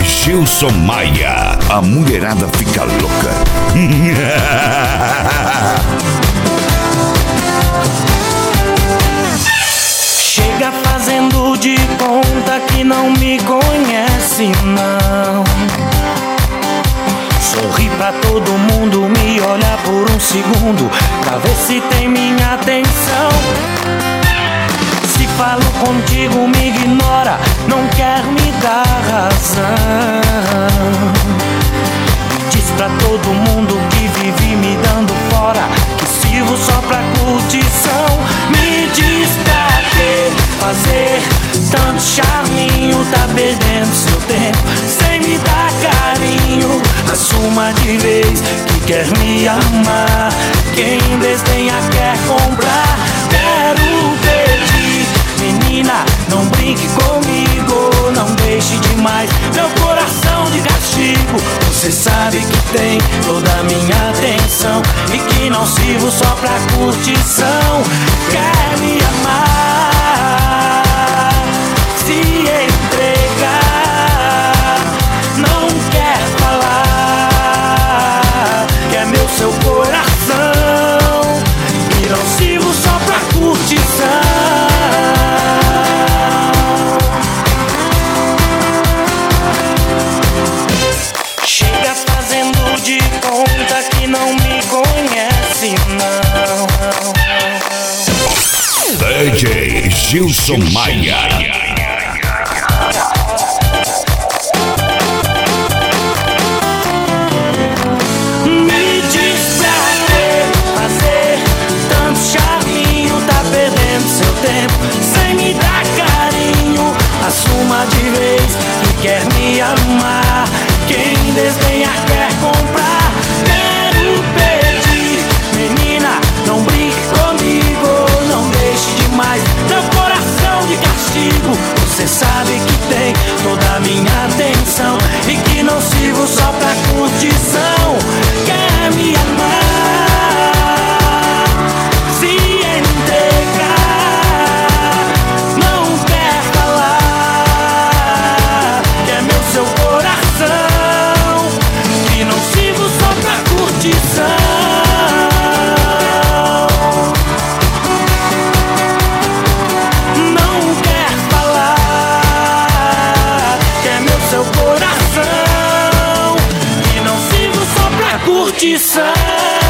Gilson Maia, a mulherada fica louca. Chega fazendo de conta que não me conhece, não. Sorri pra todo mundo, me olha por um segundo, pra ver se tem minha atenção. Se falo contigo, me ignora, não quer me dar razão. Diz pra todo mundo que vive me dando fora, que sirvo só pra curtição. Me diz pra que fazer tanto charminho, tá perdendo seu tempo sem me dar carinho. Assuma de vez que quer me amar, quem desdenha quer comprar. Quero pedir, menina, não brinque comigo, não deixe demais meu coração de castigo. Você sabe que tem toda a minha atenção e que não sirvo só pra curtição. Quer me amar, se entregar, não quer falar que é meu seu coração e não sirvo só pra curtição. Chega fazendo de conta que não me conhece, não. DJ Gilson Maia. Me diz pra que fazer tanto charminho, tá perdendo seu tempo sem me dar carinho. Assuma de vez que quer me amar, quem desdenha quer comprar. Quero pedir, menina, não brinque comigo, não deixe demais meu coração de castigo. Você sabe que tem toda a minha atenção e que não sirvo só pra curtição. Quer me amar, se entregar, não quer falar que é meu seu coração, que não sirvo só pra curtição. Não quer falar que é meu seu coração, que não sirvo só pra curtição.